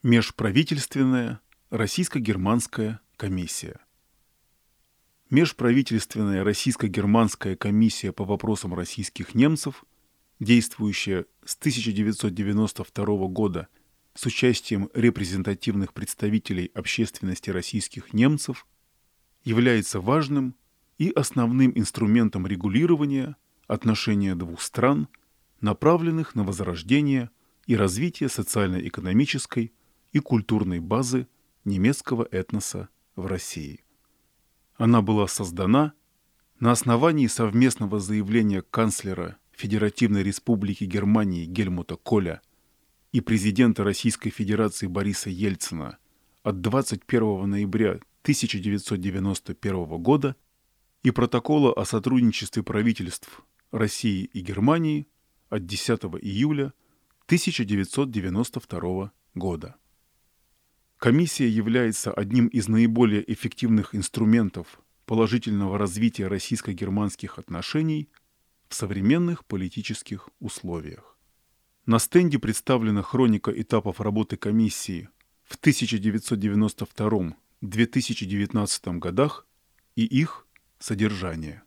Межправительственная российско-германская комиссия. Межправительственная российско-германская комиссия по вопросам российских немцев, действующая с 1992 года с участием репрезентативных представителей общественности российских немцев, является важным и основным инструментом регулирования отношения двух стран, направленных на возрождение и развитие социально-экономической и культурной базы немецкого этноса в России. Она была создана на основании совместного заявления канцлера Федеративной Республики Германии Гельмута Коля и президента Российской Федерации Бориса Ельцина от 21 ноября 1991 года и протокола о сотрудничестве правительств России и Германии от 10 июля 1992 года. Комиссия является одним из наиболее эффективных инструментов положительного развития российско-германских отношений в современных политических условиях. На стенде представлена хроника этапов работы комиссии в 1992-2019 годах и их содержание.